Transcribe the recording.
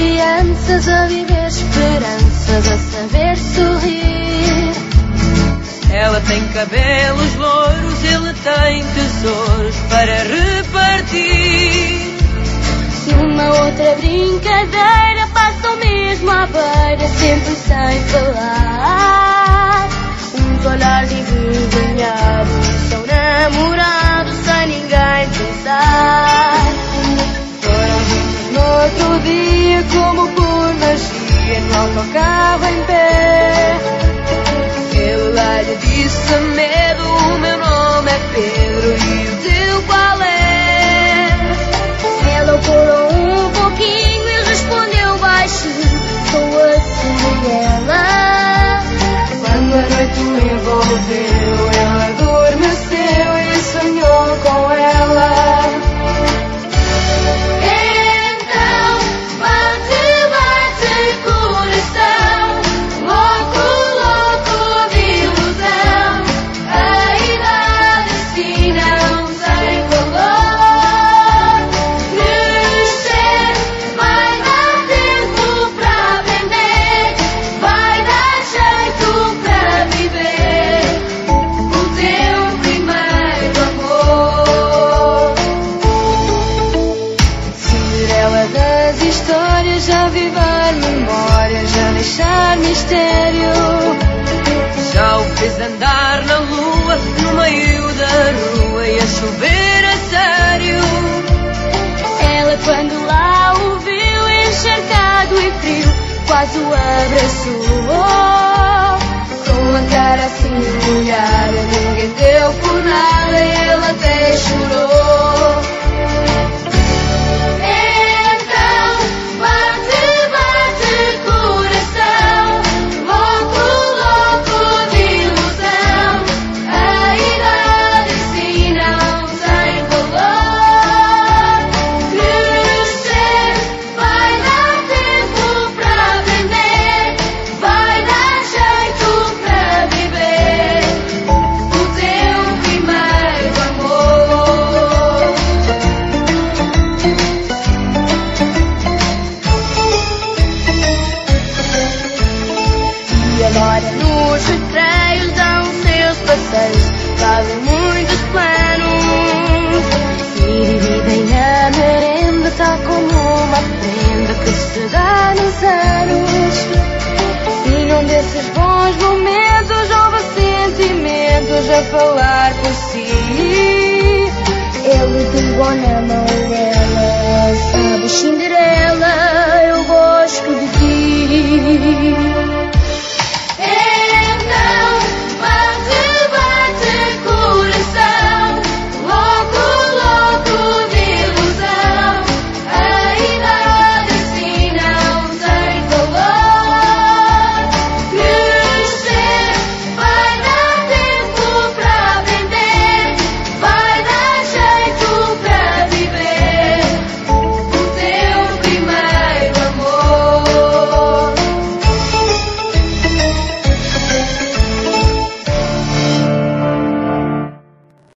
crianças a viver esperanças, a saber sorrir. Ela tem cabelos louros, ele tem tesouros para repartir. Numa outra brincadeira passam mesmo à beira, sempre sem falar. Uns olhares envergonhados, são namorados sem ninguém pensar. Foram juntos no outro dia, como por magia, no autocarro em pé. Ele lá lhe disse sem medo: o meu nome é Pedro e o teu qual é? Ela parou um pouquinho e respondeu baixinho: sou a Cinderela. Quando a noite o envolveu, ele adormeceu e sonhou com ela. Então bate, bate coração, louco, louco de ilusão. A idade assim não tem valor. Crescer vai dar tempo para aprender, vai dar jeito para viver o teu primeiro amor. Cinderela das histórias, já viver memórias, já deixar mistério. Já o fez andar na lua, no meio da rua e a chover a sério. Ela quando lá o viu, encharcado e frio, quase o abraçou. Com a cara assim molhada, ninguém deu por nada e ele até chorou. Então bate, bate coração, louco, louco de ilusão. A idade assim não tem valor. Crescer vai dar tempo para aprender, vai dar jeito para viver o teu primeiro amor. E agora nos recreios dão seus passeios, fazem muitos planos e dividem a merenda, tal como uma prenda que se dá nos anos. E num desses bons momentos houve sentimentos a falar por si. Ele pegou na mão